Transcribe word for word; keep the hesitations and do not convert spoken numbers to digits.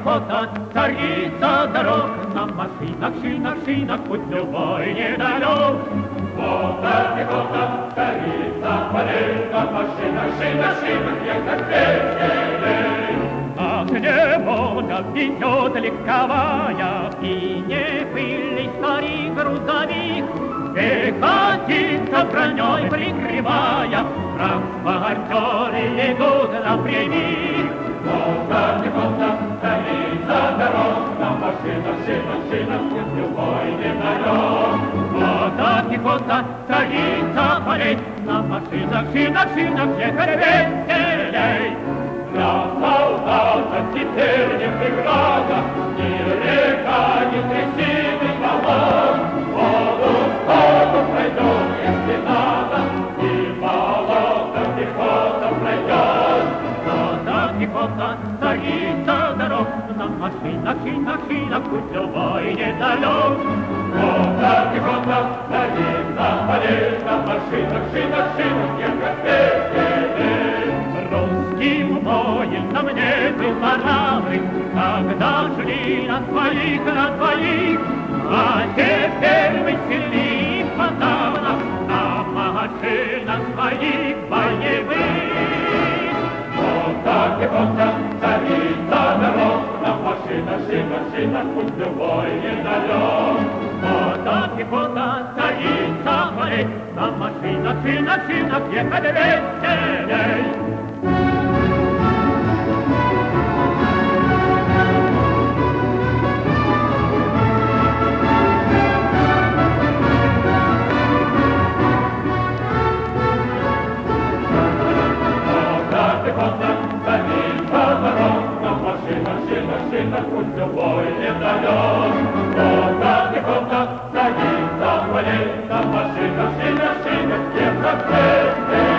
пехота, царица дорог, на машинах, шинах, шинах, путь любой недалек. Вот та пехота, царица полей, на машинах, шинах, шинах, ехать веселей. Ах, неволя ведет легковая, и не пыльный старик грузовик, пехотинца броней прикрывая, транспортеры идут напрямик. Вот та пехота, царица дорог, на машинах, шинах, шинах, путь любой недалек. Вот та пехота, царица полей, на машинах, шинах, шинах, ехать веселей. Для солдата теперь не преграда, ни река, ни трясины волн. Воду, воду пройдет, если надо, и болото пехота пройдет. Вода пехота, царица дорог, на машинах, шинах, шинах, путь любой недалек. Вода пехота, царица полей, на машинах, шинах, шинах, ехать веселей. Русским воинам не было равных, когда шли на своих, на своих, а теперь мы сильны и подавно на машинах своих боевых. Вот так пехота, царица дорог, на машинах, шинах, шинах, путь любой недалек. Вот так пехота, царица полей, на машинах, шинах, шинах, ехать веселей. Путь любой недалек. Вот та пехота, царица полей, на машинах, шинах, шинах, ехать веселей.